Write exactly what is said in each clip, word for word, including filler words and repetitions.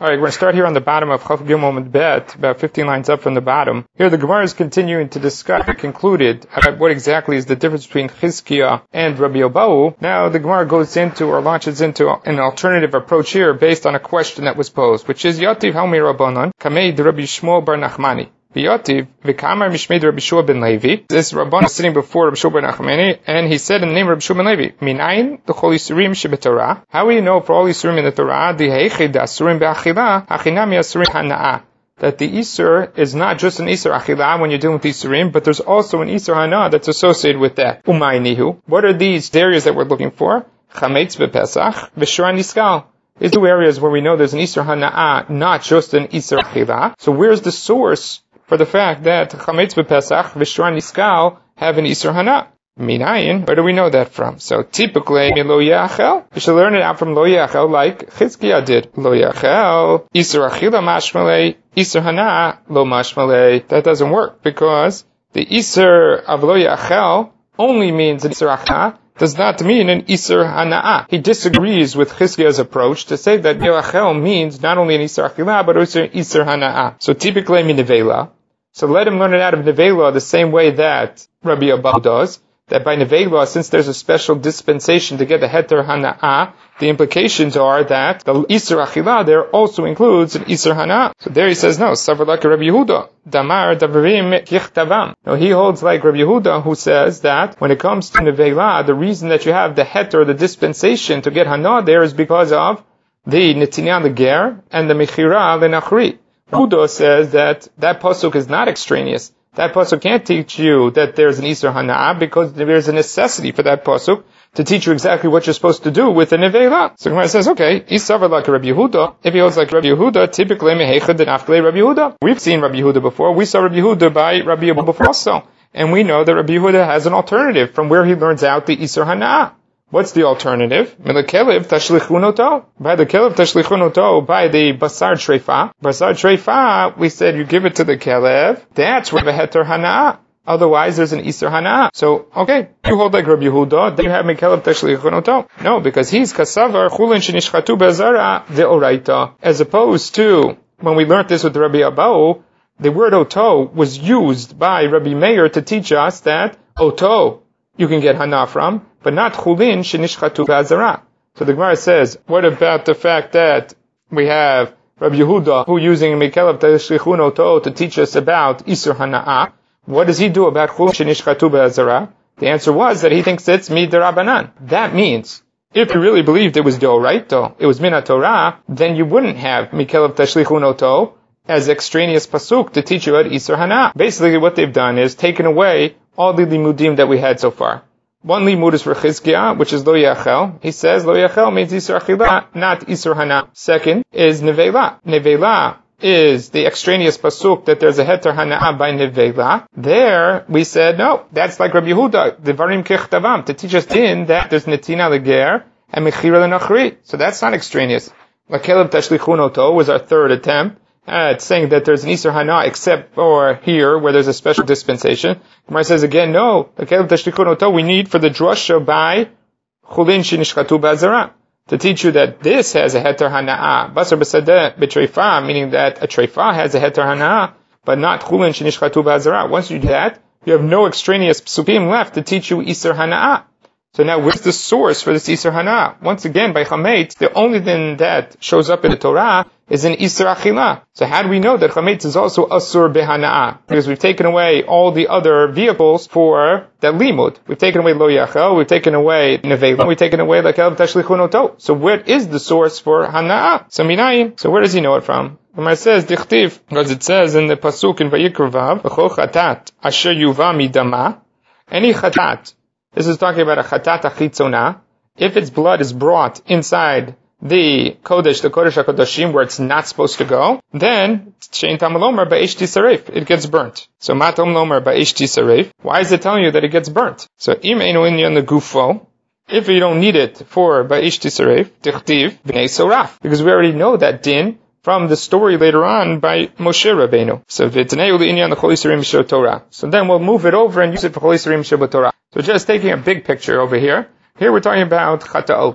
Alright, we're going to start here on the bottom of Chaf Gimel Amud Bet, about fifteen lines up from the bottom. Here the Gemara is continuing to discuss, concluded, about what exactly is the difference between Chizkiah and Rabbi Abahu. Now the Gemara goes into, or launches into, an alternative approach here based on a question that was posed, which is, Yativ Haumi Rabbanon, Kamei de Rabbi Shmuel bar Nachmani. V'yativ, v'kamar mishmei Rabbi Shua ben Levi. This Rabban is sitting before Rabbi Shua ben Nachmani, and he said in the name of Rabbi Shua ben Levi, Minayin l'chol yisurim shebetorah. How will you know for all yisurim in the Torah, the heichid asurim be'achila, hachinami asurim hana'ah? That the Isur is not just an Isur Achila when you're dealing with Isurim, but there's also an Isur Hana that's associated with that. Umaynihu. What are these areas that we're looking for? Chametz bePesach, v'shura niskal. These two areas where we know there's an Isur Hana'ah, not just an Isur Achila. So where's the source for the fact that Chametz bePesach, v'shura niskal have an Isur Hana? Minayin, where do we know that from? So typically, Lo Yachel, we should learn it out from Lo Yachel like Chizkiah did. Lo Yachel, Isur Achila mashmalei, Isur Hana lo mashmalei. That doesn't work because the Isur of Lo Yachel only means an Isur Achila, does not mean an Isur Hana'ah. He disagrees with Chizkiah's approach to say that Lo Yachel means not only an Isur Achila, but also an Isur Hana'ah. So typically, Minevela. So let him learn it out of Nevela the same way that Rabbi Abahu does. That by Nevela, since there's a special dispensation to get the Heter Hana'ah, the implications are that the Isur Achila there also includes an Isur Hana'ah. So there he says, no, Savar like Rabbi Yehuda. Damar Davarim Kichtavam. No, he holds like Rabbi Yehuda, who says that when it comes to Nevela, the reason that you have the Heter, the dispensation to get Hana'ah there is because of the Netinya Leger and the Mechira Lenachri. Yehuda says that that pasuk is not extraneous. That pasuk can't teach you that there's an Isur Hana'ah because there's a necessity for that pasuk to teach you exactly what you're supposed to do with a Nevela. So Gemara says, okay, Isavar like Rabbi Yehuda. If he holds like Rabbi Yehuda, typically mehechad and afkle Rabbi Yehuda. We've seen Rabbi Yehuda before. We saw Rabbi Yehuda by Rabbi Abahu before also. And we know that Rabbi Yehuda has an alternative from where he learns out the Isur Hana'ah. What's the alternative? Milakelev tashlichunoto. By the kelev tashlichunoto, by the basar treifa. Basar treifa, we said you give it to the kelev. That's where the heter hana'ah. Otherwise, there's an Isur Hana'ah. So, okay, you hold like Rabbi Yehuda, then you have Mikelev tashlichunoto. No, because he's kasavar chulin shenishchatu bezara deoraita. As opposed to, when we learned this with Rabbi Abahu, the word oto was used by Rabbi Meir to teach us that oto you can get Hana from, but not chulin shenishchatu be'azara. So the Gemara says, what about the fact that we have Rabbi Yehuda who using Mikelev tashlichun oto to teach us about Isur Hana'ah? What does he do about chulin shenishchatu be'azara? The answer was that he thinks it's mid'Rabbanan. That means, if you really believed it was deoraita, it was min Torah, then you wouldn't have Mikelev tashlichun oto as extraneous pasuk to teach you about Isur Hana'ah. Basically what they've done is taken away all the limudim that we had so far. One limud is for Chizkiah, which is Lo Yachel. He says Lo Yachel means Isur Achila, not Isur Hana'ah. Second is Nevela. Nevela is the extraneous pasuk that there's a Heter Hana'ah by Nevela. There, we said, no, that's like Rabbi Yehuda, Devarim Kichtavam, to teach us in that there's Netina Leger and Mechira Lenachri. So that's not extraneous. Lakelev Tashlichun Oto was our third attempt at saying that there's an Isur Hana'ah except for here where there's a special dispensation. Gemara says again, no, Lakelev Tashlichun Oto we need for the drasha by Chulin Shenishchatu Be'azara to teach you that this has a Heter Hana'ah. Basar B'sadeh B'treifa, meaning that a Treifa has a Heter Hana'ah, but not Chulin Shenishchatu Be'azara. Once you do that, you have no extraneous psukim left to teach you Isur Hana'ah. So now where's the source for this Isur Hana'ah? Once again, by Chametz, the only thing that shows up in the Torah is an Isur Achila. So how do we know that Chametz is also Asur Behana'ah? Because we've taken away all the other vehicles for that limud. We've taken away Lo Yachel, we've taken away Nevela, we've taken away Lakelev Tashlichun Oto. So where is the source for Hana'ah? So Minayin. So where does he know it from? Gemara says, Dichtiv, because it says in the Pasuk in Vayikra Vav, V'chol chatat asher yuva midama, any chatat. This is talking about a chatat achitzona. If its blood is brought inside the Kodesh, the Kodesh HaKodashim, where it's not supposed to go, then shein tam lomer ba'esh tisaref, it gets burnt. So matom lomer ba'esh tisaref. Why is it telling you that it gets burnt? So im einu inyan the gufo. If you don't need it for ba'esh tisaref, tichtiv b'nei soraf, because we already know that din from the story later on by Moshe Rabbeinu. So v'tnei u'li'inyan the chol yisurim shel Torah. So then we'll move it over and use it for chol yisurim shel Torah. So just taking a big picture over here. Here we're talking about chataot.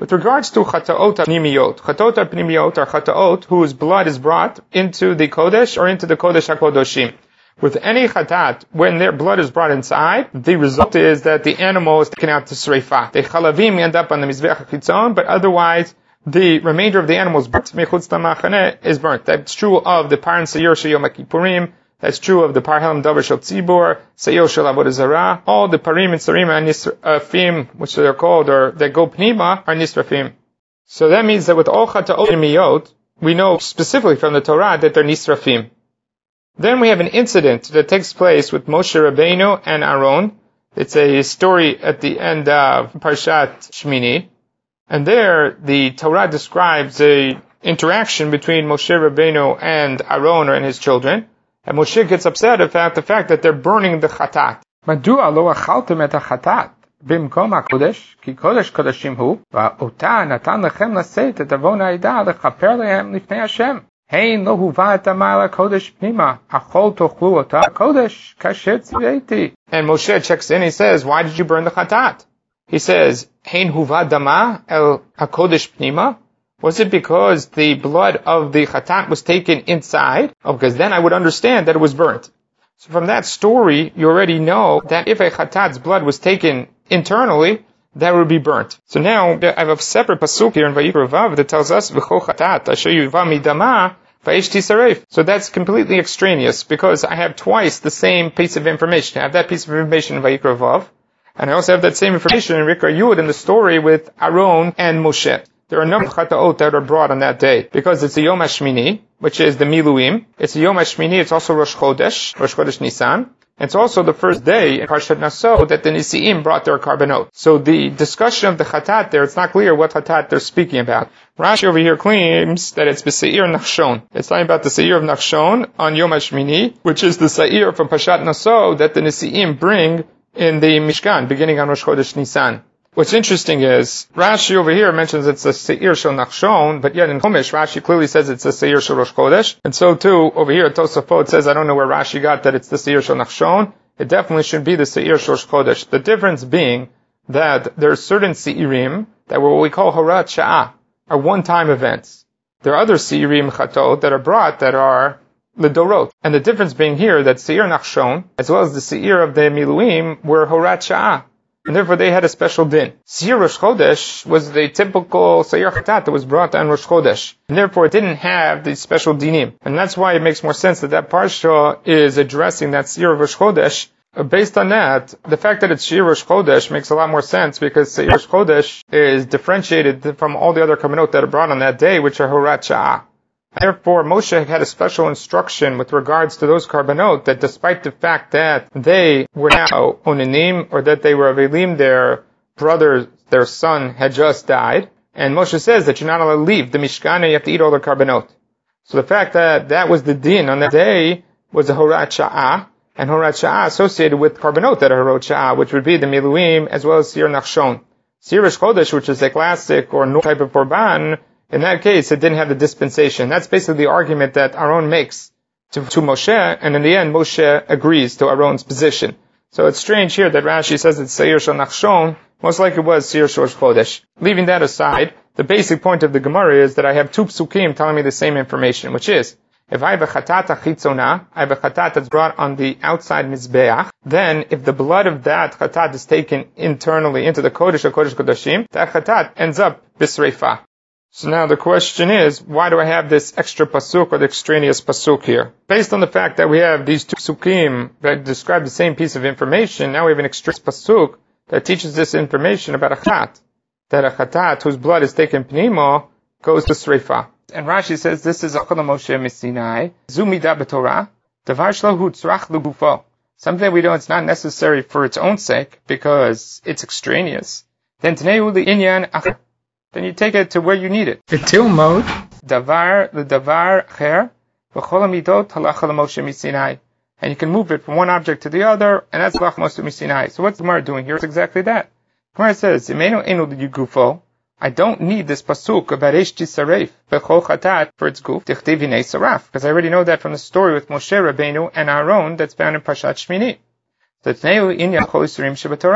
With regards to chataot pnimiyot, chataot pnimiyot are chataot whose blood is brought into the kodesh or into the kodesh hakodoshim. With any chatat, when their blood is brought inside, the result is that the animal is taken out to sreifa. The chalavim end up on the mizbeach chitzon, but otherwise, the remainder of the animal's burnt, mechutz tamachaneh, is burnt. That's true of the paran sayir shel Yom Kippurim. That's true of the parhelim davar shel tzibur, sayir shel avodah zarah. All the parim and sarim and nisrafim, which they're called, or that go pnima, are nisrafim. So that means that with all chataot pnimiyot, we know specifically from the Torah that they're nisrafim. Then we have an incident that takes place with Moshe Rabbeinu and Aaron. It's a story at the end of Parshat Shmini. And there, the Torah describes a interaction between Moshe Rabbeinu and Aaron and his children. And Moshe gets upset about the fact that they're burning the chatat. Madua lo achaltem et hachatat bimkom hakodesh ki kodesh kodeshim hu va'ota natan lechem laseit et avon ha'ida lechaper lehem lifnei Hashem. Hein lo huva et amala kodesh pnima achol tochlu ota kodesh kasher tziveti. And Moshe checks in. He says, "Why did you burn the chatat?" He says, Hein huva dama el hakodesh pnima. Was it because the blood of the chatat was taken inside? Oh, because then I would understand that it was burnt. So from that story, you already know that if a chatat's blood was taken internally, that would be burnt. So now, I have a separate pasuk here in Vayikra Vav that tells us, V'cho chatat asher yuva midama v'esh tisaref. So that's completely extraneous, because I have twice the same piece of information. I have that piece of information in Vayikra Vav, and I also have that same information in Rikra Yud in the story with Aaron and Moshe. There are a number of chataot that are brought on that day, because it's a Yom HaShmini, which is the Miluim. It's a Yom HaShmini, it's also Rosh Chodesh, Rosh Chodesh Nisan. It's also the first day in Parshat Naso that the Nisi'im brought their karbanot. So the discussion of the chatat there, it's not clear what chatat they're speaking about. Rashi over here claims that it's B'Seir Nachshon. It's talking about the Seir of Nachshon on Yom HaShmini, which is the Seir from Parshat Naso that the Nisi'im bring in the Mishkan, beginning on Rosh Chodesh Nisan. What's interesting is, Rashi over here mentions it's a Seir Shel Nachshon, but yet in Chumash, Rashi clearly says it's a Seir Shel Rosh Chodesh. And so too, over here, Tosafot says, I don't know where Rashi got that it's the Seir Shel Nachshon. It definitely should be the Seir Shel Rosh Chodesh. The difference being that there are certain Seirim that were what we call Horat Sha'ah, are one-time events. There are other Seirim Chatot that are brought that are L'Dorot. And the difference being here that Seir Nachshon, as well as the Seir of the Miluim, were Horat Sha'ah. And therefore they had a special din. Seir Rosh Chodesh was the typical Seir Chatat that was brought on Rosh Chodesh. And therefore it didn't have the special dinim. And that's why it makes more sense that that Parsha is addressing that Seir Rosh Chodesh. Based on that, the fact that it's Seir Rosh Chodesh makes a lot more sense, because Seir Rosh Chodesh is differentiated from all the other Karbanot that are brought on that day, which are Horat Sha'ah. Therefore, Moshe had a special instruction with regards to those karbanot that despite the fact that they were now onanim, or that they were avelim, their brother, their son had just died, and Moshe says that you're not allowed to leave the Mishkan, you have to eat all the karbanot. So the fact that that was the din on that day was a Horat Sha'ah, and Horat Sha'ah associated with karbanot that are Horat Sha'ah, which would be the Miluim as well as Seir Nachshon. Seir Rosh Chodesh, which is a classic or no type of korban, in that case, it didn't have the dispensation. That's basically the argument that Aaron makes to, to Moshe, and in the end, Moshe agrees to Aaron's position. So it's strange here that Rashi says it's Seir Shel Nachshon. Most likely it was Seir Shel Chodesh. Leaving that aside, the basic point of the Gemara is that I have two psukim telling me the same information, which is, if I have a chatat chitzona, I have a chatat that's brought on the outside mizbeach, then if the blood of that chatat is taken internally into the Kodesh or Kodesh Kodashim, that chatat ends up bisreifa. So now the question is, why do I have this extra pasuk or the extraneous pasuk here? Based on the fact that we have these two pasukim that describe the same piece of information, now we have an extraneous pasuk that teaches this information about a chatat. That a chatat whose blood is taken pnimo goes to sreifa. And Rashi says this is Achol Moshe Misinai, Zumida b'Torah, Davar shlahu tzrach l'gufo. Something we know it's not necessary for its own sake, because it's extraneous. Then Tneu li'inyan acher. Then you take it to where you need it. Vitil mode, davar l'davar acher, v'chol hamidot halach Moshe Misinai. And you can move it from one object to the other, and that's halach Moshe Misinai. So what's the Gemara doing here? It's exactly that. Gemara says, Imenu enu l'yugufo. I don't need this pasuk about Eish Tisaref b'chol chatat for its goof tichtiv hinei saraf, because I already know that from the story with Moshe Rabbeinu and Aaron that's found in Parshat Shmini. So Tneu inyan chol isurim shebatorah.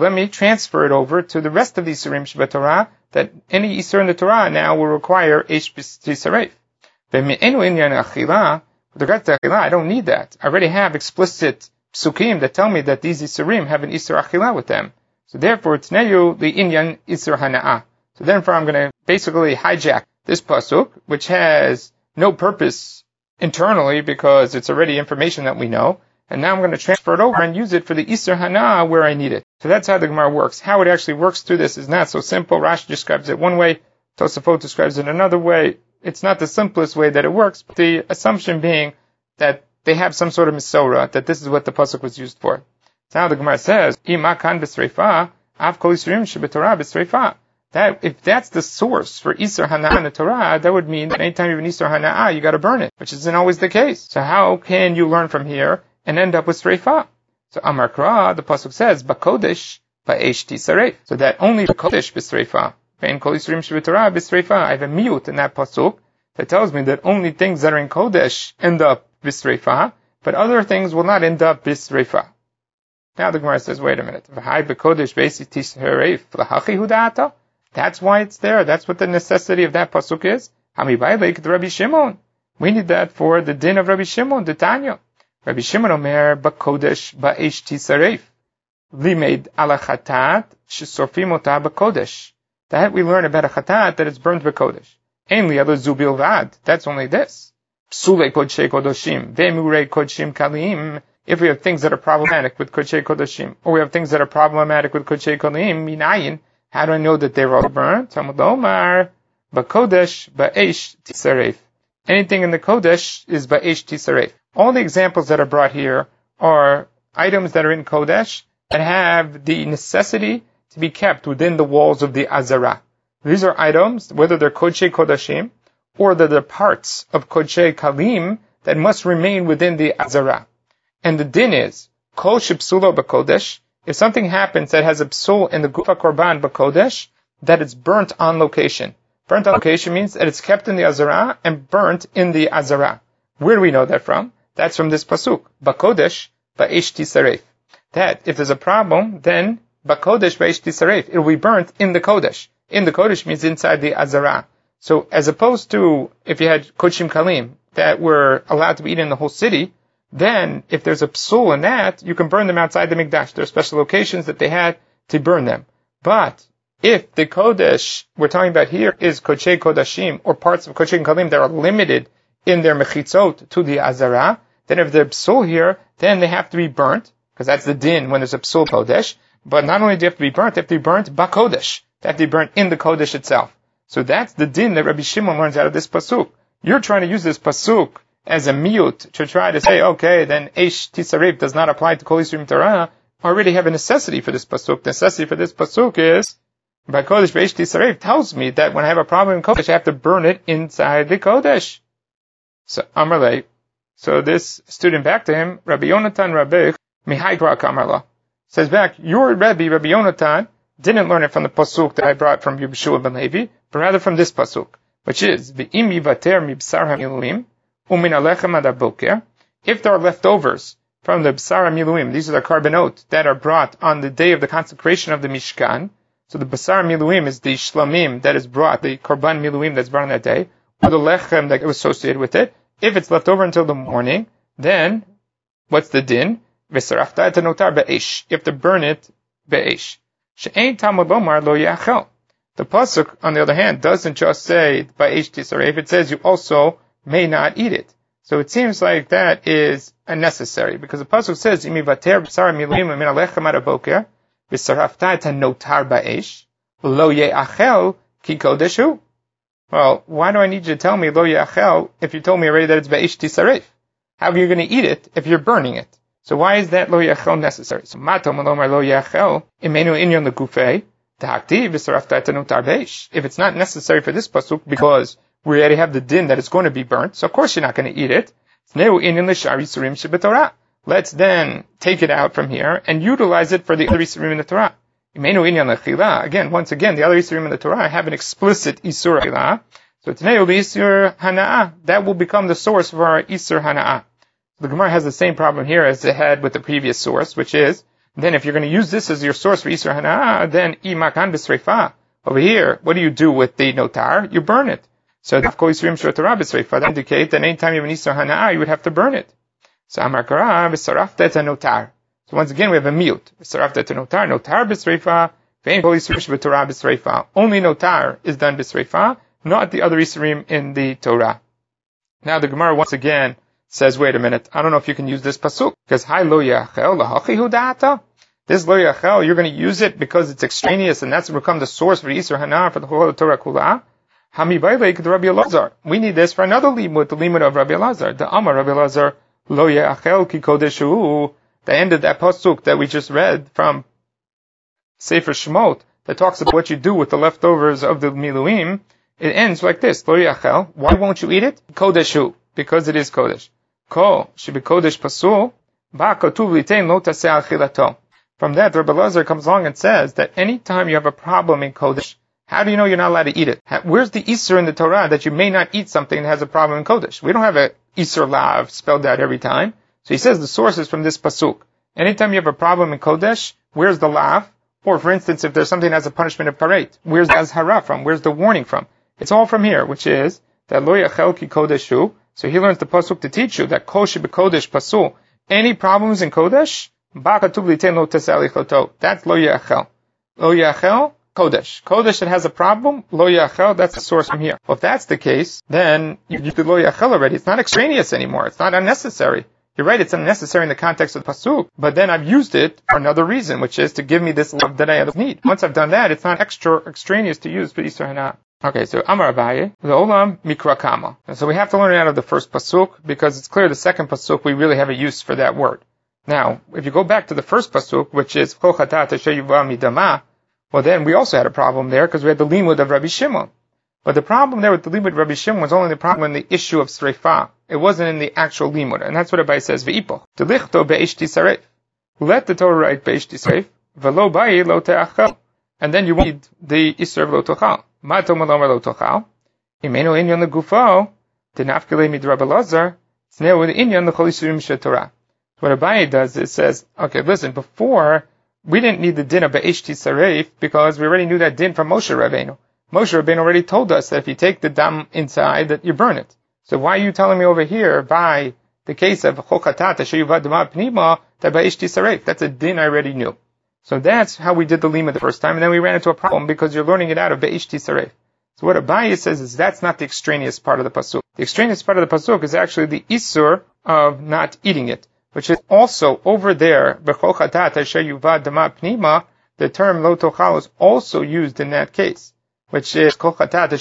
let me transfer it over to the rest of the Isurim Sheba Torah, that any Isur in the Torah now will require Eish Tisaref. With regard to Achila, I don't need that. I already have explicit psukim that tell me that these Isurim have an Isur Achila with them. So therefore, Tneyu the Inyan Isur Hana'ah. So therefore, I'm going to basically hijack this pasuk, which has no purpose internally because it's already information that we know, and now I'm going to transfer it over and use it for the Isur Hana'ah where I need it. So that's how the Gemara works. How it actually works through this is not so simple. Rashi describes it one way, Tosafot describes it another way. It's not the simplest way that it works, but the assumption being that they have some sort of misora, that this is what the pasuk was used for. So now the Gemara says, Ima kan b'sreifa, av kol yisurim shebetorah b'sreifa. That, if that's the source for Isur Hana'ah in the Torah, that would mean that anytime you have an Isur Hana'ah, you gotta burn it, which isn't always the case. So how can you learn from here and end up with Sreifa? So Amar Kra, the pasuk says, Bakodesh, ba'esh tisaref. So that only Bakodesh b'sreifa. Ve'en kol yisurim shebetorah b'sreifa. I have a miyut in that pasuk that tells me that only things that are in Kodesh end up b'sreifa, but other things will not end up b'sreifa. Now the Gemara says, wait a minute. V'hai b'kodesh b'esi tisaref l'hachi hudata. That's why it's there. That's what the necessity of that pasuk is. Hamibaylik the Rabbi Shimon. We need that for the din of Rabbi Shimon, the Tanya. Rabbi Shimon Omer b'kodesh ba'esh tisaref. Limed ala chatat shesorfim ota b'kodesh. That we learn about a chatat that it's burned b'kodesh. Ein li'alo zubil vad. That's only this. Psule kodshei kodoshim. Ve'murei kodshim kalim. If we have things that are problematic with kodshei kodoshim, or we have things that are problematic with kodshei kalim, minayin, how do I know that they're all burnt? Talmud Omar, b'kodesh ba'esh tisaref. Anything in the kodesh is ba'esh tisaref. All the examples that are brought here are items that are in kodesh that have the necessity to be kept within the walls of the azara. These are items, whether they're kodshei kodashim, or that they're parts of kodshei kalim that must remain within the azara. And the din is, kol shepsulo b'kodesh, if something happens that has a psul in the gufa korban b'kodesh, that it's burnt on location. Burnt on location means that it's kept in the azara and burnt in the azara. Where do we know that from? That's from this pasuk, b'kodesh ba'esh tisaref. That if there's a problem, then b'kodesh ba'esh tisaref, it will be burnt in the kodesh. In the kodesh means inside the azara. So as opposed to if you had kodshim kalim that were allowed to be eaten in the whole city, then if there's a psul in that, you can burn them outside the mikdash. There are special locations that they had to burn them. But if the kodesh we're talking about here is kodshei kodashim, or parts of kodshei kalim that are limited in their mechitzot to the azara, then if they're psul here, then they have to be burnt, because that's the din when there's a psul kodesh. But not only do they have to be burnt, they have to be burnt ba'kodesh. They have to be burnt in the kodesh itself. So that's the din that Rabbi Shimon learns out of this pasuk. You're trying to use this pasuk as a miyut to try to say, okay, then Eish Tisaref does not apply to Kol Yisurim Torah. I already have a necessity for this pasuk. The necessity for this pasuk is, by Kodesh Eish Tisaref tells me that when I have a problem in Kodesh, I have to burn it inside the Kodesh. So, Amarle, so this student back to him, Rabbi Yonatan Rabbi Mihai Grak Amarla, says back, your Rabbi, Rabbi Yonatan, didn't learn it from the pasuk that I brought from Yeshua ben Levi, but rather from this pasuk, which is, V'im yivater mibsar hamiluim, if there are leftovers from the B'sar HaMiluim, these are the carbonot that are brought on the day of the consecration of the Mishkan. So the B'sar HaMiluim is the shlamim that is brought, the korban miluim that's brought on that day, or the lechem that was associated with it. If it's left over until the morning, then what's the din? V'sarafta et notar be'esh. You have to burn it be'esh. She'ein tamud lomar lo yachel. The pasuk, on the other hand, doesn't just say be'esh tisaref. It says you also may not eat it. So it seems like that is unnecessary, because the pasuk says, "Imivater b'sar miluim min alechem ad boker v'sarafta et notar ba'esh lo ye'achel ki kodeshu." Well, why do I need you to tell me lo ye'achel if you told me already that it's ba'esh tisaref? How are you going to eat it if you're burning it? So why is that lo ye'achel necessary? So matom alomar lo ye'achel imenu inyon legufei tahakti v'sarafta et notar ba'esh. If it's not necessary for this pasuk because we already have the din that it's going to be burnt, so of course you're not going to eat it. Let's then take it out from here and utilize it for the other Isurim in the Torah. Again, once again, the other Isurim in the Torah have an explicit Isur Achila. So today will be Isur Hana'ah. That will become the source for our Isur Hana'ah. The Gemara has the same problem here as it had with the previous source, which is Then if you're going to use this as your source for Isur Hana'ah, then imakan b'sreifa. Over here, what do you do with the notar? You burn it. So that indicate that anytime you have an Isur Hana'ah, you would have to burn it. So Amar Kara b'sarafta et notar. So once again, we have a mute. B'sarafta et notar, notar b'sreifa, ve'en kol Isur b'torah b'sreifa. Only notar is done b'sreifa, not the other Isurim in the Torah. Now the Gemara once again says, wait a minute, I don't know if you can use this pasuk, because hi lo yachel lahachi hu da'ata. This lo yachel, you're going to use it because it's extraneous, and that's become the source for Isur Hana'ah for the whole Torah kula. Hami bailek the Rabbi Elazar. We need this for another limud, the limud of Rabbi Elazar. The Amar Rabbi Elazar lo yachel ki kodeshu. The end of that pasuk that we just read from Sefer Shemot that talks about what you do with the leftovers of the miluim. It ends like this: lo yachel. Why won't you eat it? Kodeshu, because it is kodesh. Ko shebi kodesh pasul ba katuv litein lo taseh al chilato. From that, Rabbi Elazar comes along and says that any time you have a problem in Kodesh, how do you know you're not allowed to eat it? Where's the Isur in the Torah that you may not eat something that has a problem in Kodesh? We don't have a Isur lav spelled out every time. So he says the source is from this pasuk. Anytime you have a problem in Kodesh, where's the lav? Or for instance, if there's something that has a punishment of parait, where's the azhara from? Where's the warning from? It's all from here, which is that lo yachel ki kodeshu. So he learns the pasuk to teach you that kol shebekodesh pasul. Any problems in Kodesh, that's lo yachel. Lo yachel, kodesh. Kodesh that has a problem, lo yachel, that's the source from here. Well, if that's the case, then you used the lo yachel already. It's not extraneous anymore. It's not unnecessary. You're right, it's unnecessary in the context of the pasuk, but then I've used it for another reason, which is to give me this love that I need. Once I've done that, it's not extra extraneous to use for Isur Hana'ah. Okay, so Amar Abaye, the Olam Mikra Kama. So we have to learn it out of the first pasuk, because it's clear the second pasuk we really have a use for that word. Now, if you go back to the first pasuk, which is Chochatat asher yuva midama, well then we also had a problem there because we had the limud of Rabbi Shimon. But the problem there with the limud of Rabbi Shimon was only the problem in the issue of sreifa. It wasn't in the actual limud, and that's what Abai says. V'ipoch telichto beish tisaref. Let the Torah write beish tisaref. V'lo bayi lo te'achel. And then you read the isur of lo tochal. Ma tomalomar lo tochal. Imenu inyan legufo. Tenafkele mid Rabbi Elazar. Tzneu inyan lechol isurim shetorah. What Abaye does is says, okay, listen, before, we didn't need the din of Be'esh Tisaref because we already knew that din from Moshe Rabbeinu. Moshe Rabbeinu already told us that if you take the dam inside, that you burn it. So why are you telling me over here, by the case of Chochatat Sheyuvad Dama Pnima, that Be'esh Tisaref? That's a din I already knew. So that's how we did the lima the first time, and then we ran into a problem because you're learning it out of Be'esh Tisaref. So what Abaye says is that's not the extraneous part of the pasuk. The extraneous part of the pasuk is actually the isur of not eating it, which is also over there, the term lo tochal is also used in that case, which is lo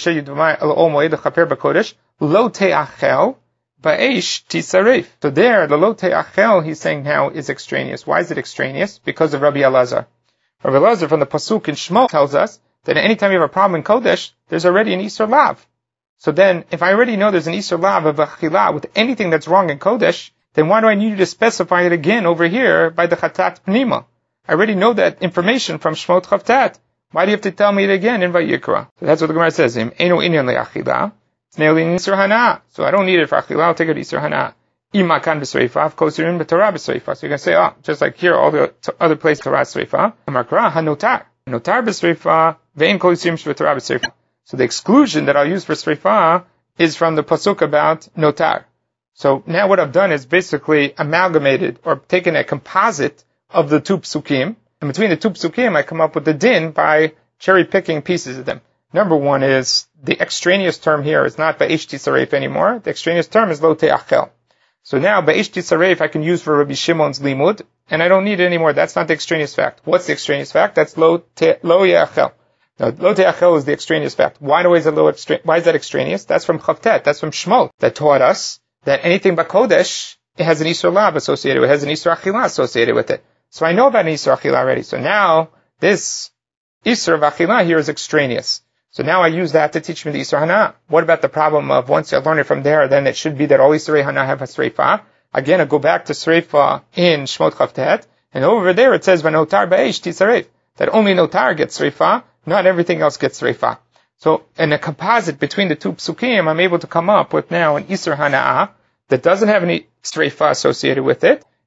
te'achel ba'esh tisaref. So there, the lo te'achel, he's saying now, is extraneous. Why is it extraneous? Because of Rabbi Elazar. Rabbi Elazar from the pasuk in Shemot tells us that anytime you have a problem in Kodesh, there's already an Isur lav. So then, if I already know there's an Isur lav of achila with anything that's wrong in Kodesh, then why do I need you to specify it again over here by the Chatat Pnima? I already know that information from Shemot Chavtat. Why do you have to tell me it again in Vayikra? So that's what the Gemara says. Im eno inyan le'achila. It's nearly Isur Hana'ah. So I don't need it for achila. I'll take it Isur Hana'ah. Imakan b'sreifa, of course, you're in b'torah b'sreifa. So you're going to say, oh, just like here, all the t- other places Torah b'sreifa. Amakra hanotar. Notar b'sreifa, ve'en kol yisurim b'torah b'sreifa. So the exclusion that I'll use for sreifa is from the pasuk about notar. So now what I've done is basically amalgamated or taken a composite of the two psukim. And between the two psukim, I come up with the din by cherry picking pieces of them. Number one is the extraneous term here is not Be'esh Tisaref anymore. The extraneous term is Lo Te'achel. So now Be'esh Tisaref I can use for Rabbi Shimon's limud, and I don't need it anymore. That's not the extraneous fact. What's the extraneous fact? That's Lo Te, Lo Ye'achel. Now, Lo Te'achel is the extraneous fact. Why do is it Lo extra- Why is that extraneous? That's from Chavtet. That's from Shemot that taught us that anything but Kodesh, it has an Isur Lav associated with it, it has an Isur Achila associated with it. So I know about an Isur Achila already. So now, this Isur of Achila here is extraneous. So now I use that to teach me the Isur Hana'ah. What about the problem of once I learn it from there, then it should be that all Isur Hana'ah have a Sreifa. Again, I go back to Sreifa in Shemot Chavtet, and over there it says, V'notar ba'esh tisaref, that only Notar gets Sreifa, not everything else gets Sreifa. So, in a composite between the two psukim, I'm able to come up with now an Isur Hana'ah that doesn't have any Sreifa associated with it,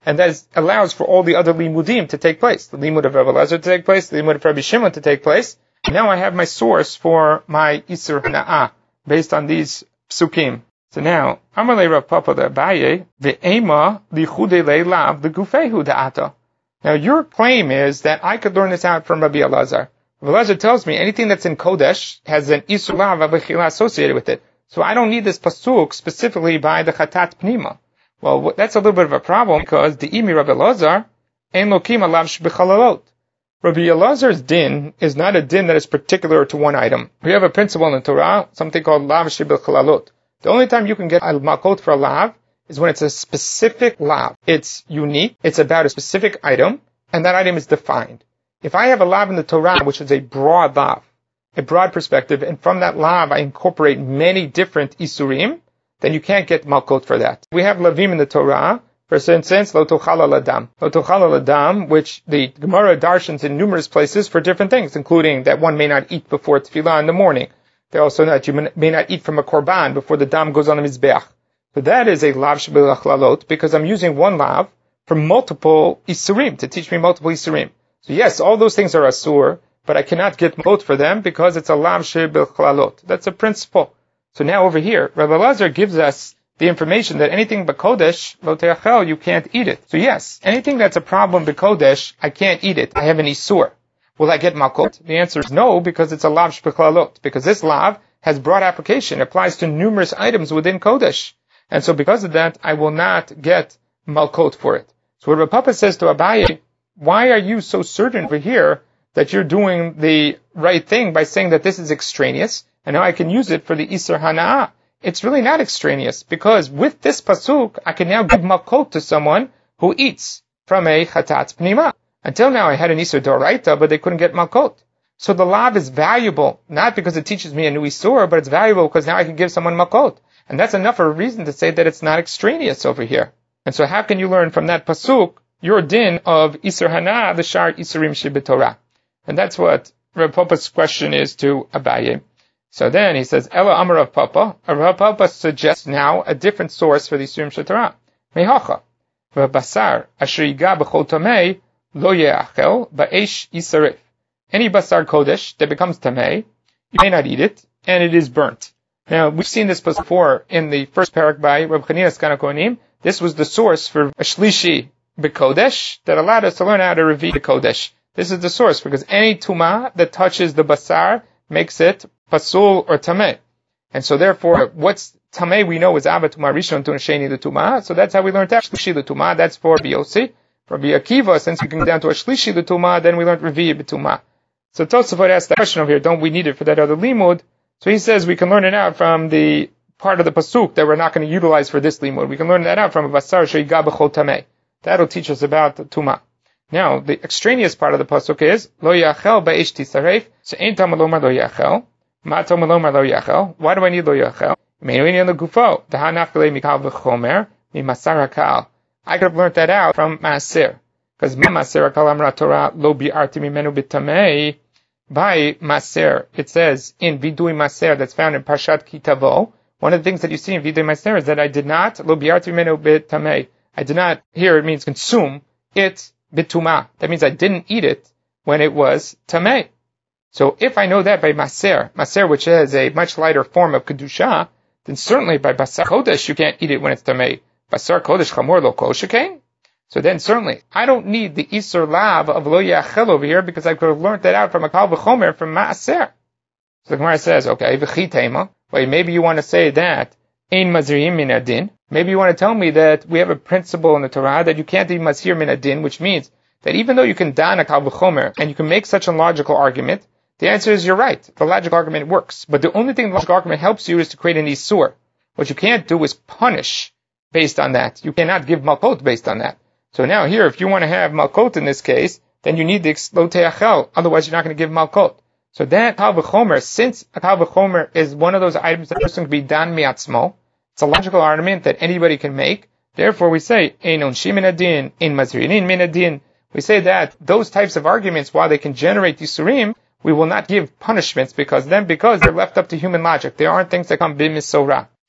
And that is, allows for all the other limudim to take place. The limud of Rabbi Elazar to take place, the limud of Rabbi Shimon to take place. Now I have my source for my Isur Hana'ah, based on these psukim. So now, Amalei Rav Papa the Abaye, ve'ema lichudei le'lav the gufehu da'ata. Now your claim is that I could learn this out from Rabbi Elazar. Rabbi Elazar tells me anything that's in Kodesh has an Isur Lav Avechila associated with it. So I don't need this pasuk specifically by the Chatat Pnima. Well, that's a little bit of a problem because the Imi Rabbi Elazar ein lokim alav shbechalalot. Rabbi Elazar's din is not a din that is particular to one item. We have a principle in the Torah, something called lav shebechalalot. The only time you can get al makot for a lav is when it's a specific lav. It's unique, it's about a specific item, and that item is defined. If I have a lav in the Torah, which is a broad lav, a broad perspective, and from that lav I incorporate many different isurim, then you can't get malkot for that. We have lavim in the Torah, for instance, lo tochal al adam. Lo tochal al adam, which the Gemara darshans in numerous places for different things, including that one may not eat before tefillah in the morning. They also know that you may not eat from a korban before the dam goes on the mizbeach. So that is a lav shebelachlalot, because I'm using one lav for multiple isurim, to teach me multiple isurim. So yes, all those things are asur, but I cannot get malkot for them because it's a lav shebelachlalot. That's a principle. So now over here, Rabbi Elazar gives us the information that anything b'kodesh, lo te'achel, you can't eat it. So yes, anything that's a problem b'kodesh, I can't eat it. I have an isur. Will I get malkot? The answer is no, because it's a lav shbechlalot. Because this lav has broad application. It applies to numerous items within kodesh. And so because of that, I will not get malkot for it. So what Rav Papa says to Abaye, why are you so certain over here that you're doing the right thing by saying that this is extraneous? And now I can use it for the Isur Hana'ah. It's really not extraneous, because with this pasuk, I can now give malkot to someone who eats from a chatat pnima. Until now I had an Isur Doraita, but they couldn't get malkot. So the lav is valuable, not because it teaches me a new Isur, but it's valuable because now I can give someone malkot. And that's enough of a reason to say that it's not extraneous over here. And so how can you learn from that pasuk your din of Isur Hana'ah, the Shar Isurim Shebetorah? And that's what Rav Papa's question is to Abaye. So then he says, Ela Amar Rav Papa. Rav Papa suggests now a different source for the Isurim Shetorah. Mehacha. V'basar asher yiga b'chol tamei lo ye'achel ba'esh yisaref. Any basar kodesh that becomes tamei, you may not eat it, and it is burnt. Now, we've seen this before in the first parak by Reb Chanina Skan HaKohanim. This was the source for a shlishi b'kodesh that allowed us to learn how to reveal the kodesh. This is the source, because any tumah that touches the basar makes it pasul or tameh. And so therefore, what's tameh we know is ava tumah rishon tun sheni the tumah. So that's how we learned shlishi the tumah. That's for Biosi. For Rabbi Akiva, since we can go down to a shlishi the tumah, then we learned revi b'tumah. So Tosafot asked the question over here, don't we need it for that other limud? So he says we can learn it out from the part of the pasuk that we're not going to utilize for this limud. We can learn that out from a basar sheyiga b'chol tameh. That'll teach us about the tumah. Now, the extraneous part of the pasuk is lo yachel ba'esh tisaref. So ein tamalomar lo yachel. Ma tamalomar lo yachel. Why do I need lo yachel? Me'oini lo gufo. Dahanafkele mikal v'chomer mimasar hakal. I could have learned that out from Maaser, because Maaser hakal amra Torah lo bi'arti mimenu b'tamei. By Maaser, it says in Vidui Maaser that's found in Parshat Kitavo. One of the things that you see in Vidui Maaser is that I did not lo bi'arti mimenu b'tamei. I did not. Here it means consume it. Bituma. That means I didn't eat it when it was tamei. So if I know that by maser, maser which is a much lighter form of kedusha, then certainly by basar kodesh you can't eat it when it's tamei. Basar kodesh chamor lo kol shekain. So then certainly I don't need the isur lav of lo yachel over here, because I could have learned that out from a kal v'chomer from maser. So the Gemara says, okay, v'chitema. Wait, maybe you want to say that ein mazriim min adin. Maybe you want to tell me that we have a principle in the Torah that you can't eat mazhir min adin, which means that even though you can dan a kal v'chomer and you can make such a logical argument, the answer is you're right. The logical argument works. But the only thing the logical argument helps you is to create an isur. What you can't do is punish based on that. You cannot give malkot based on that. So now here, if you want to have malkot in this case, then you need the lo te'achel. Otherwise, you're not going to give malkot. So that kal v'chomer, since a kal v'chomer is one of those items that a person can be dan miatzmo, it's a logical argument that anybody can make. Therefore, we say, ein onshim min adin, ein mazrinin min adin. We say that those types of arguments, while they can generate yisurim, we will not give punishments because then, because they're left up to human logic. They aren't things that come b'misorah.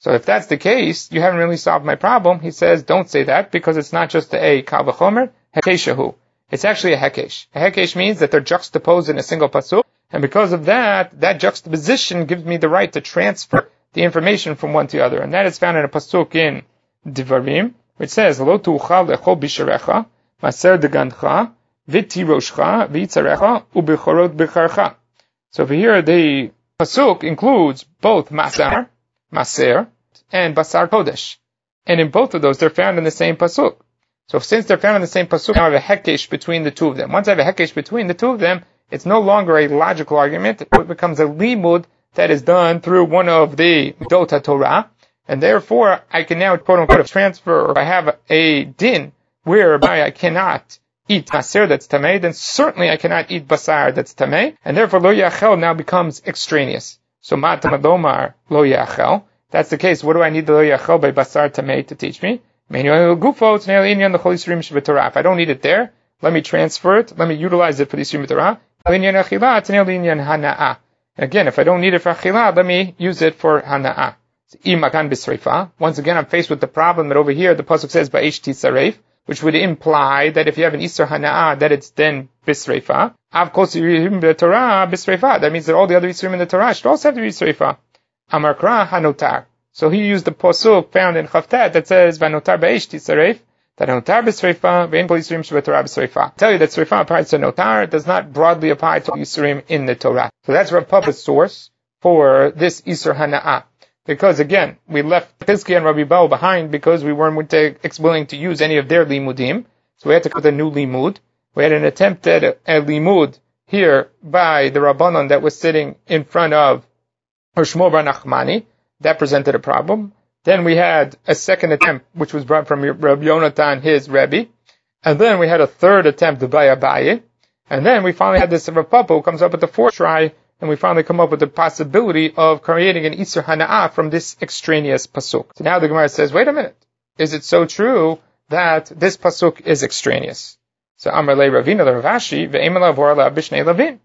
So if that's the case, you haven't really solved my problem. He says, don't say that, because it's not just a kal v'chomer, hekeshahu. It's actually a hekesh. A hekesh means that they're juxtaposed in a single pasuk, and because of that, that juxtaposition gives me the right to transfer the information from one to the other. And that is found in a pasuk in Devarim, which says, Lo tu'chal lechol bisharecha, maser degandcha, v'tiroshcha, v'yitzarecha, u'bechorot b'charcha. So over here, the pasuk includes both masar, maser, and basar kodesh. And in both of those, they're found in the same pasuk. So since they're found in the same pasuk, now I have a hekesh between the two of them. Once I have a hekesh between the two of them, it's no longer a logical argument. It becomes a limud that is done through one of the midot HaTorah. And therefore, I can now, quote unquote, transfer, or I have a din whereby I cannot eat maser that's tameh, then certainly I cannot eat basar that's tameh. And therefore, lo yachel now becomes extraneous. So ma tamadomar lo yachel. That's the case. What do I need the lo yachel by basar tameh to teach me? If I don't need it there, let me transfer it. Let me utilize it for the Yisrim Torah. Again, if I don't need it for achila, let me use it for hana'ah. Once again, I'm faced with the problem that over here the pasuk says ba'esh tisaref, which would imply that if you have an isur hana'ah, that it's then bisreifa. That means that all the other Yisrim in the Torah should also have to be bisreifa. Amar kra hanotar. So he used the pasuk found in Chavtat that says vanotar ba'esh tisaref, that notar b'sreifa ve'en kol yisrim shebetorah b'sreifa. Tell you that sreifa applies to notar, does not broadly apply to yisrim in the Torah. So that's Rav Papa's source for this isur hana'ah. Because again, we left Chizkiah and Rabbi Bao behind because we weren't willing to use any of their limudim. So we had to put a new limud. We had an attempt at a, a limud here by the Rabbanon that was sitting in front of Shmuel bar Nachmani. That presented a problem. Then we had a second attempt, which was brought from Rabbi Yonatan, his Rebbe. And then we had a third attempt by Abaye. And then we finally had this Rav Papa who comes up with the fourth try, and we finally come up with the possibility of creating an Isur Hana'ah from this extraneous pasuk. So now the Gemara says, wait a minute. Is it so true that this pasuk is extraneous? So Amar le Ravina le Ravashi, ve'emela vorla b'shnei lavin.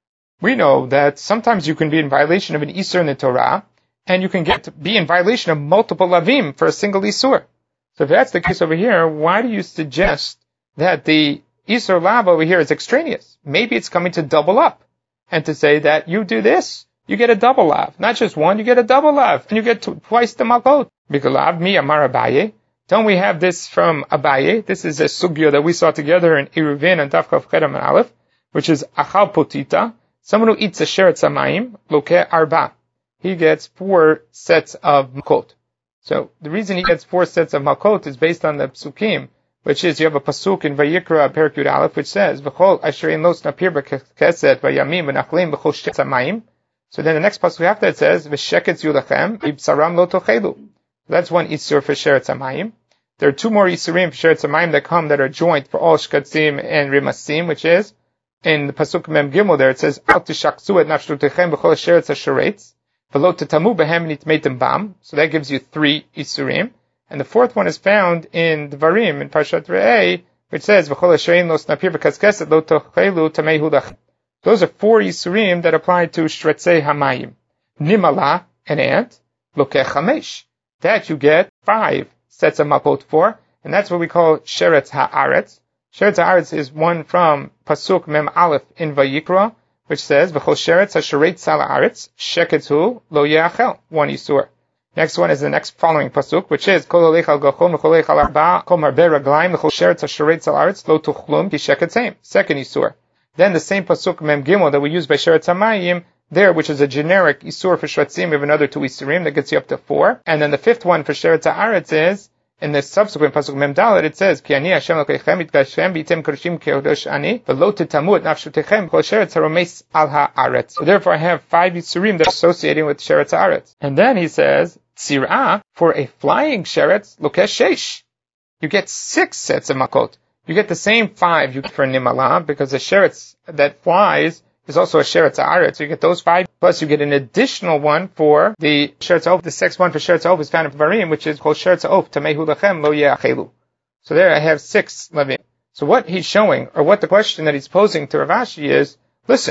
We know that sometimes you can be in violation of an Isur in the Torah, and you can get to be in violation of multiple lavim for a single isur. So if that's the case over here, why do you suggest that the isur lav over here is extraneous? Maybe it's coming to double up, and to say that you do this, you get a double lav. Not just one, you get a double lav, and you get two, twice the makot. B'galav mi amar Abaye. Don't we have this from Abaye? This is a sugya that we saw together in Eruvin and Daf Chav Chedam and Aleph, which is achal potita. Someone who eats a sheret samayim, lokeh arba. He gets four sets of makot. So the reason he gets four sets of makot is based on the psukim, which is you have a pasuk in Vayikra Perek Yud Aleph which says v'chol asher ein los napir b'keset v'yamim v'nachlim v'chol sheket samayim. So then the next pasuk after it says v'sheket yulachem ibsaram lo tochelu. That's one isur for sheret samayim. There are two more isurim for sheret samayim that come that are joint for all shkatzim and rimasim, which is in the pasuk mem gimel there it says al tishaksu et nafshtutechem v'chol sheret hasharetz. So that gives you three isurim. And the fourth one is found in Devarim, in Parshat Re'eh, which says, those are four isurim that apply to Shretzei Hamayim. Nimala, an ant, Lokech Hamesh. That you get five sets of makot for, and that's what we call Sheretz Ha'aretz. Sheretz Ha'aretz is one from Pasuk Mem Aleph in Vayikra, which says, V'chol sheretz ha'sharetz sal ha'aretz, sheketzu lo ye'achel, one isur. Next one is the next following pasuk, which is, Kol olech al gachon, v'chol olech al arba, kol marbe raglaim, v'chol sheretz ha'sharetz sal ha'aretz, lo tuchlum, ki sheketzeim, second isur. Then the same pasuk, Mem Gimel, that we use by sheretz hamayim, there, which is a generic isur for shretzim, we have another two isurim that gets you up to four. And then the fifth one for sheretz ha'aretz is, in the subsequent pasuk Mem Dalet, it says, Ki ani Hashem lokechem itgashem b'item kodeshim keodosh ani v'lo tetamu et nafshotechem kol sheretz haromes al ha'aretz. So therefore, I have five yisurim that are associating with sheretz ha'aretz. And then he says, Tzirah, for a flying sheretz lokesh sheish. You get six sets of makot. You get the same five you get for nimala because the sheretz that flies is also a sheretz ha'aretz. So you get those five, plus you get an additional one for the sheretz ha'of. The sixth one for sheretz ha'of is found in Varim, which is called sheretz ha'of, tamehu lachem lo ye'achelu. So there I have six levim. So what he's showing, or what the question that he's posing to Rav Ashi is, listen,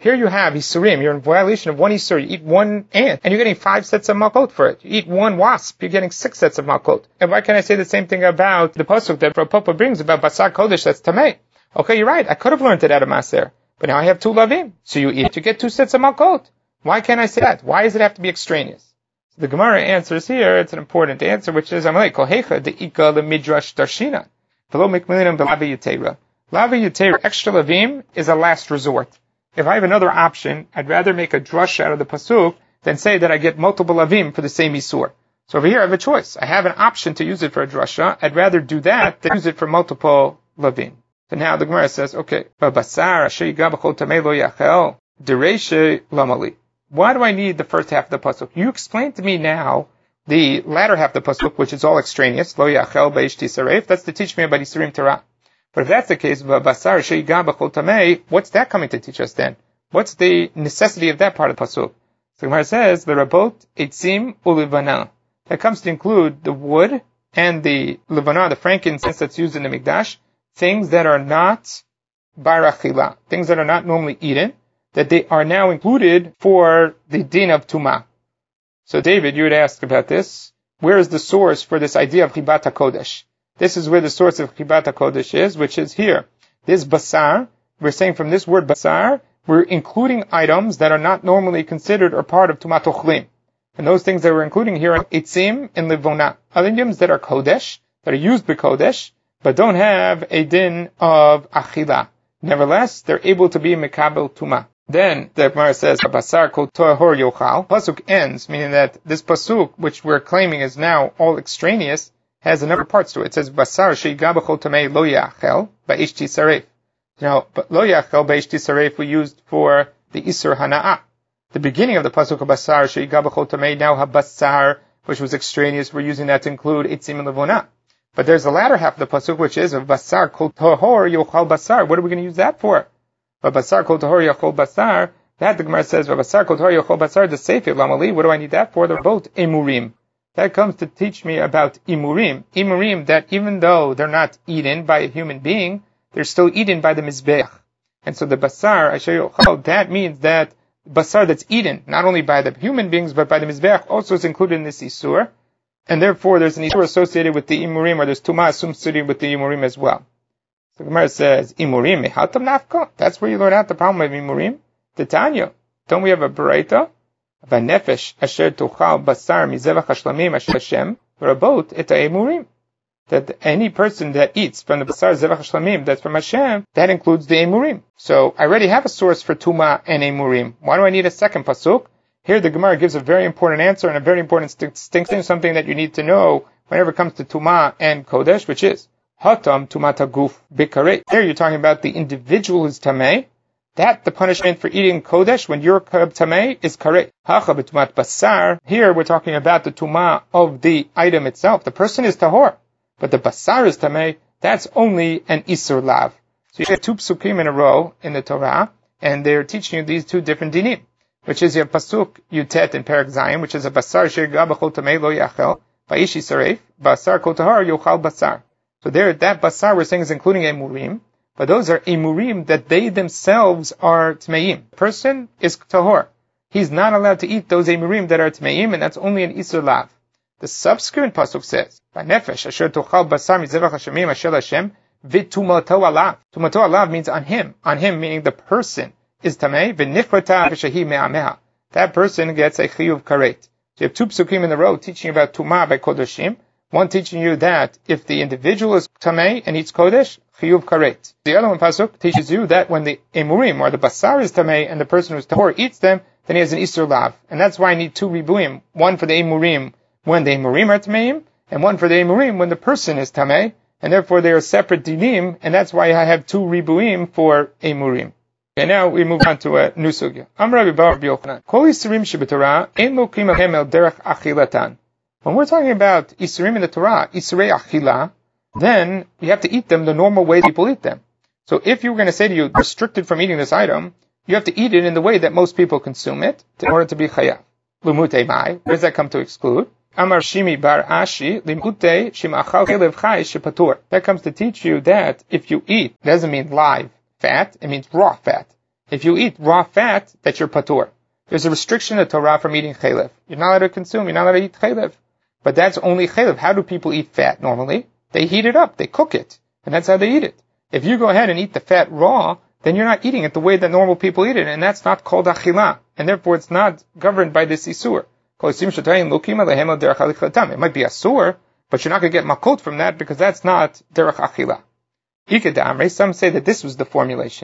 Here you have Isurim. You're in violation of one Isur. You eat one ant, and you're getting five sets of malkot for it. You eat one wasp, you're getting six sets of malkot. And why can't I say the same thing about the pasuk that Rav Papa brings about Basar Kodesh that's Tamei? Okay, you're right. I could have learned it out of Maser. But now I have two lavim. So you eat, you get two sets of malkot. Why can't I say that? Why does it have to be extraneous? So the Gemara answers here, it's an important answer, which is, Amalei kohecha de'ika lemidrash darshina. V'lo mikmilinam b'lavi yutera. Lavi yutera, extra lavim, is a last resort. If I have another option, I'd rather make a drush out of the pasuk than say that I get multiple lavim for the same isur. So over here I have a choice. I have an option to use it for a drasha. I'd rather do that than use it for multiple lavim. So now the Gemara says, okay, Basar asher yiga b'chol tamei lo yachel dereishe lamali. Why do I need the first half of the pasuk? You explained to me now the latter half of the pasuk, which is all extraneous. Lo yachel beish tisaref. That's to teach me about Isurim Torah. But if that's the case, Basar asher yiga b'chol tamei, what's that coming to teach us then? What's the necessity of that part of the pasuk? So the Gemara says, the rabot etzim ulivana. That comes to include the wood and the levana, the frankincense that's used in the mikdash. Things that are not barachila, things that are not normally eaten, that they are now included for the din of Tumah. So David, you would ask about this. Where is the source for this idea of Chibat HaKodesh? This is where the source of Chibat HaKodesh is, which is here. This basar, we're saying from this word basar, we're including items that are not normally considered or part of Tumat Ochlim. And those things that we're including here are Itzim and Livona, items that are Kodesh, that are used by Kodesh, but don't have a din of achila. Nevertheless, they're able to be mekabel tuma. Then the Gemara says, "Basar kol tohor yochal." Pasuk ends, meaning that this pasuk, which we're claiming is now all extraneous, has a number of parts to it. It says, "Basar she'iga b'chol tamei lo yachel ba'ish tisaref." Now, lo yachel ba'ish tisaref we used for the isur hana'ah. The beginning of the pasuk of basar she'iga b'chol tamei, now habasar, which was extraneous, we're using that to include itzim and levona. But there's the latter half of the pasuk, which is of basar kol tahor yochal basar. What are we going to use that for? But basar kol tahor yochal basar. That the Gemara says, basar kol tahor yochal basar. The sefer lamali. What do I need that for? They're both emurim. That comes to teach me about imurim. Imurim that even though they're not eaten by a human being, they're still eaten by the mizbeach. And so the basar asher yochal, that means that basar that's eaten not only by the human beings but by the mizbeach also is included in this isur. And therefore, there's an isur associated with the imurim, or there's tumah associated with the imurim as well. So Gemara says, imurim mehatam nafka. That's where you learn out the problem of imurim. Titania. Don't we have a beraita? V'nefesh asher tuchal basar mizevach hashlamim asher Hashem rabot et imurim. That any person that eats from the basar zevach hashlamim, that's from Hashem, that includes the imurim. So I already have a source for tumah and imurim. Why do I need a second pasuk? Here the Gemara gives a very important answer and a very important distinction, something that you need to know whenever it comes to Tumah and Kodesh, which is Hatam Tumata Guf Bikaret. Here you're talking about the individual who's Tameh. That the punishment for eating Kodesh when you're Tameh is Karet. Hacha B'Tumat Basar. Here we're talking about the Tumah of the item itself. The person is Tahor, but the Basar is Tameh. That's only an Isur Lav. So you have two psukim in a row in the Torah, and they're teaching you these two different dinim, which is your pasuk Yutet in Perek Zayin, which is a basar she'iga b'chol tamei lo yachel ba'ish yisaref basar kol tahor yochal basar. So there, that basar we're saying is including emurim, but those are emurim that they themselves are tmeim. The person is tahor. He's not allowed to eat those emurim that are tmeim, and that's only an isur lav. The subsequent pasuk says, "V'nefesh asher tochal basar mizevach hashemim asher Hashem v'tumato alav." Tumato alav means on him. On him meaning the person is tamei, v'nichrata v'shehi me'ameha. That person gets a chiyuv karet. So you have two psukim in the row teaching about tumah by kodeshim. One teaching you that if the individual is tamei and eats kodesh, chiyuv karet. The other one pasuk teaches you that when the emurim or the basar is tamei and the person who's tahor eats them, then he has an isur lav. And that's why I need two ribuim. One for the emurim when the emurim are tameim, and one for the emurim when the person is tamei. And therefore they are separate dinim, and that's why I have two ribuim for emurim. Okay, now we move on to a new sugya. Am Rabbi Bar Rabbi Yochanan. Kol Isurim shebetorah ein lokim ahem el derech achilatan. When we're talking about Isurim in the Torah, Isurei achila, then you have to eat them the normal way people eat them. So if you were going to say to you, restricted from eating this item, you have to eat it in the way that most people consume it in order to be chayav. Lumutei mai. Where does that come to exclude? Amar Shimi bar Ashi limutei shimachal kelev chai shepatur. That comes to teach you that if you eat, it doesn't mean live fat, it means raw fat. If you eat raw fat, that's your patur. There's a restriction in the Torah from eating chaylev. You're not allowed to consume, you're not allowed to eat chaylev. But that's only chaylev. How do people eat fat normally? They heat it up, they cook it, and that's how they eat it. If you go ahead and eat the fat raw, then you're not eating it the way that normal people eat it, and that's not called achila, and therefore it's not governed by this isur. It might be asur, but you're not going to get makot from that because that's not derech achila. Some say that this was the formulation.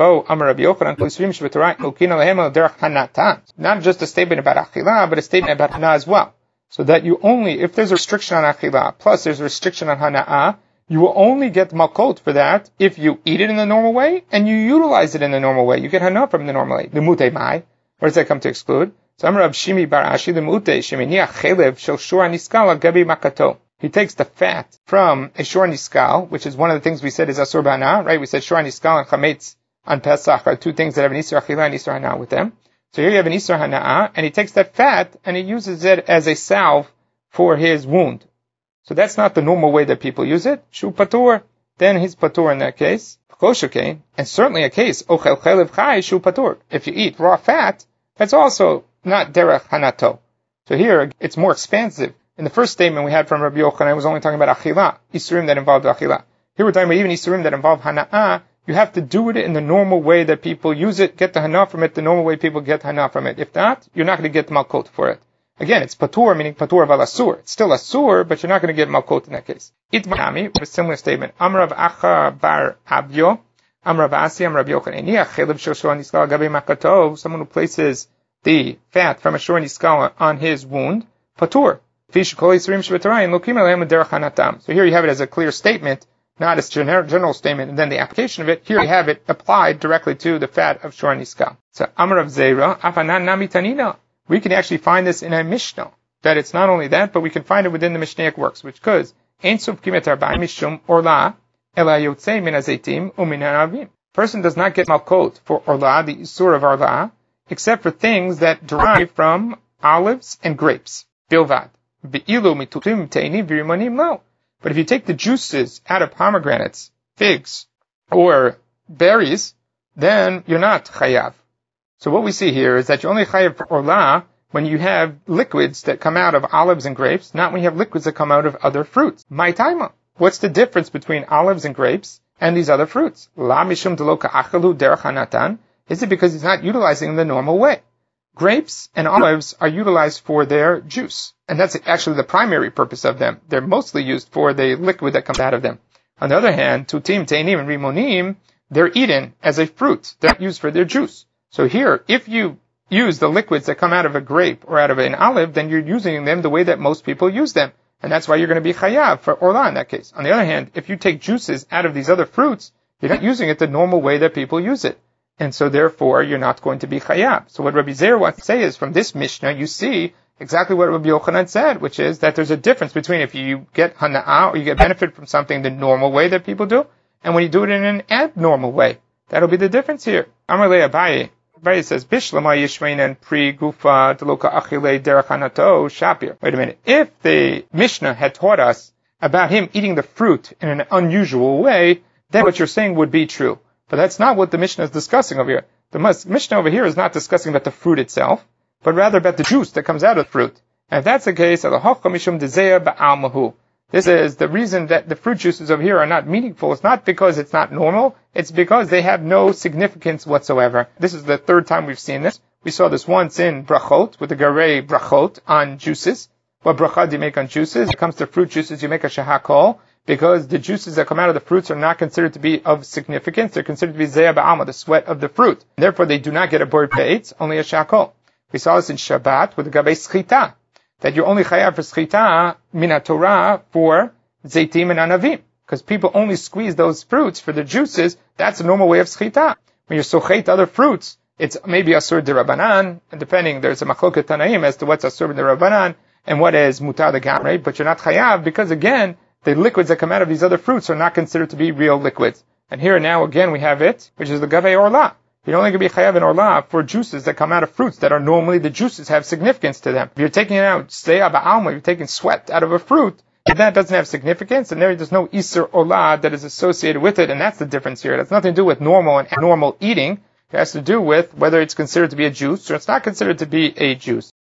Not just a statement about achila, but a statement about hana as well. So that you only, if there's a restriction on achila, plus there's a restriction on hana'ah, you will only get makot for that if you eat it in the normal way and you utilize it in the normal way. You get hana from the normal way. Limute mai. What does that come to exclude? So Amar Rab Shimi bar Ashi limute sheminiach chelev shel shor niskal gabi makato. He takes the fat from a shor niskal, which is one of the things we said is asur b'hana, right? We said shor niskal and chametz on Pesach are two things that have an isur achila and isur hana with them. So here you have an isur hana'ah, and he takes that fat and he uses it as a salve for his wound. So that's not the normal way that people use it. Shu patur, then he's patur in that case. And certainly a case, ochel chelev chai shu patur. If you eat raw fat, that's also not derech hanato. So here, it's more expansive. In the first statement we had from Rabbi Yochanan, I was only talking about achila, isurim that involved achila. Here we're talking about even isurim that involve hana'ah. You have to do it in the normal way that people use it, get the hana from it, the normal way people get hana from it. If not, you're not going to get malkot for it. Again, it's patur, meaning patur of al-asur. It's still asur, but you're not going to get malkot in that case. Itmami, a similar statement. Amrav Acha bar Abyo, Amrav Asi, Amrav Yochanan, chelev shel shor niskal gabi makato, someone who places the fat from a shor niskal on his wound, patur. So here you have it as a clear statement, not as a general statement, and then the application of it. Here you have it applied directly to the fat of shor niskal. So Amrav Zeira, afanan nami tanina. We can actually find this in a Mishnah, that it's not only that, but we can find it within the Mishnaic works, which goes, person does not get malkot for orla, the isur of orla, except for things that derive from olives and grapes. Bilvad. But if you take the juices out of pomegranates, figs, or berries, then you're not chayav. So what we see here is that you only chayav for orla when you have liquids that come out of olives and grapes, not when you have liquids that come out of other fruits. My taima. What's the difference between olives and grapes and these other fruits? La mishum deloka achalu derech hanatan. Is it because he's not utilizing them the normal way? Grapes and olives are utilized for their juice, and that's actually the primary purpose of them. They're mostly used for the liquid that comes out of them. On the other hand, tutim, teinim, and rimonim, they're eaten as a fruit. They're used for their juice. So here, if you use the liquids that come out of a grape or out of an olive, then you're using them the way that most people use them. And that's why you're going to be chayav for orla in that case. On the other hand, if you take juices out of these other fruits, you're not using it the normal way that people use it. And so therefore, you're not going to be chayav. So what Rabbi Zeir wants to say is, from this Mishnah, you see exactly what Rabbi Yochanan said, which is that there's a difference between if you get hana'ah or you get benefit from something the normal way that people do, and when you do it in an abnormal way. That'll be the difference here. Amar le Abaye. Abaye says, Bishlama yishmeinan pri gufa deloka achile derech hanato shapir. Wait a minute. If the Mishnah had taught us about him eating the fruit in an unusual way, then what you're saying would be true. But that's not what the Mishnah is discussing over here. The Mishnah over here is not discussing about the fruit itself, but rather about the juice that comes out of the fruit. And if that's the case, this is the reason that the fruit juices over here are not meaningful. It's not because it's not normal, it's because they have no significance whatsoever. This is the third time we've seen this. We saw this once in brachot, with the garei brachot on juices. What brachot do you make on juices? When it comes to fruit juices, you make a shahakol, because the juices that come out of the fruits are not considered to be of significance. They're considered to be zeya ba'alma, the sweat of the fruit. Therefore, they do not get a bor peitz, only a shakol. We saw this in Shabbat with the gabei schita, that you're only chayav for schita min Torah for zaitim and anavim, because people only squeeze those fruits for the juices. That's the normal way of schita. When you're sochet other fruits, it's maybe asur derabanan, and depending, there's a machloket tanaim as to what's asur derabanan and what is mutar legamrei, but you're not chayav because again, the liquids that come out of these other fruits are not considered to be real liquids. And here now again we have it, which is the gavei orla. You're only going to be chayav in orla for juices that come out of fruits that are normally, the juices have significance to them. If you're taking out zeya ba'alma, you're taking sweat out of a fruit, and that doesn't have significance, and there there's no isur orla that is associated with it, and that's the difference here. It has nothing to do with normal and abnormal eating. It has to do with whether it's considered to be a juice or it's not considered to be a juice.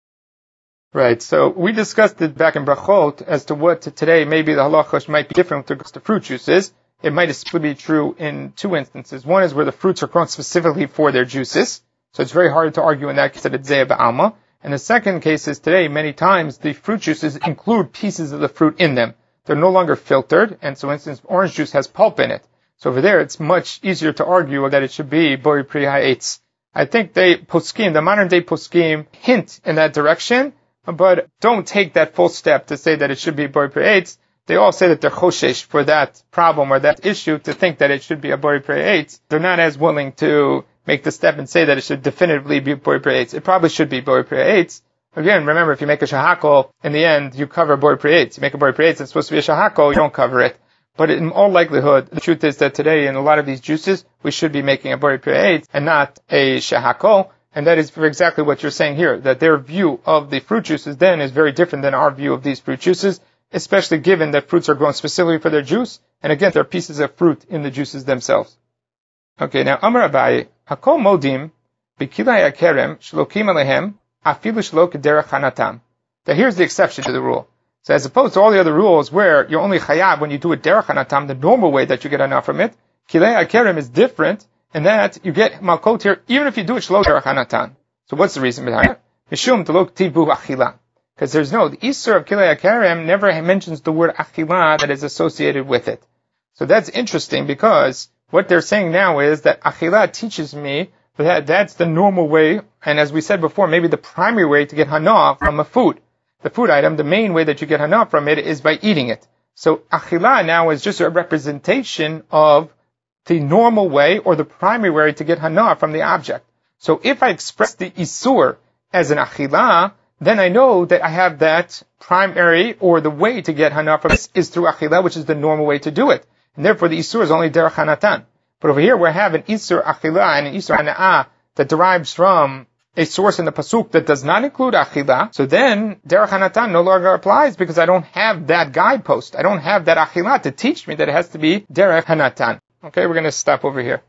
Right, so we discussed it back in Brachot as to what today maybe the halacha might be different with regards to fruit juices. It might simply be true in two instances. One is where the fruits are grown specifically for their juices, so it's very hard to argue in that case that it's zeh ba'alma. And the second case is today, many times, the fruit juices include pieces of the fruit in them. They're no longer filtered, and so, for instance, orange juice has pulp in it. So over there, it's much easier to argue that it should be bori pri ha'etz. I think they, poskim, the modern day poskim, hint in that direction, but don't take that full step to say that it should be bori pri ha'etz. They all say that they're choshesh for that problem or that issue to think that it should be a bori pri ha'etz. They're not as willing to make the step and say that it should definitively be bori pri ha'etz. It probably should be bori pri ha'etz. Again, remember, if you make a shahakol, in the end, you cover bori pri ha'etz. You make a bori pri ha'etz, it's supposed to be a shahakol, you don't cover it. But in all likelihood, the truth is that today, in a lot of these juices, we should be making a bori pri ha'etz and not a shahakol. And that is for exactly what you're saying here, that their view of the fruit juices then is very different than our view of these fruit juices, especially given that fruits are grown specifically for their juice. And again, there are pieces of fruit in the juices themselves. Okay, now, Amar Abaye, Hakol modim, b'kilai akerem, shlokim alehem, afilu shlo k'derech hanatam. Now here's the exception to the rule. So as opposed to all the other rules where you're only chayav when you do a derech hanatam, the normal way that you get hana from it, kilei akerem is different in that you get malkot here even if you do it shlo derech hanatan. So what's the reason behind it? Mishum delok tibu achila. Because there's no, the Isser of kilei akerem never mentions the word achila that is associated with it. So that's interesting because what they're saying now is that achila teaches me that that's the normal way, and as we said before, maybe the primary way to get hana from a food. The food item, the main way that you get hana from it is by eating it. So achila now is just a representation of the normal way or the primary way to get hana from the object. So if I express the isur as an achila, then I know that I have that primary or the way to get hana from this is through achila, which is the normal way to do it. And therefore the isur is only derech hanatan. But over here we have an isur achila and an isur hana'ah that derives from a source in the pasuk that does not include achila. So then derech hanatan no longer applies because I don't have that guidepost. I don't have that achila to teach me that it has to be derech hanatan. Okay, we're going to stop over here.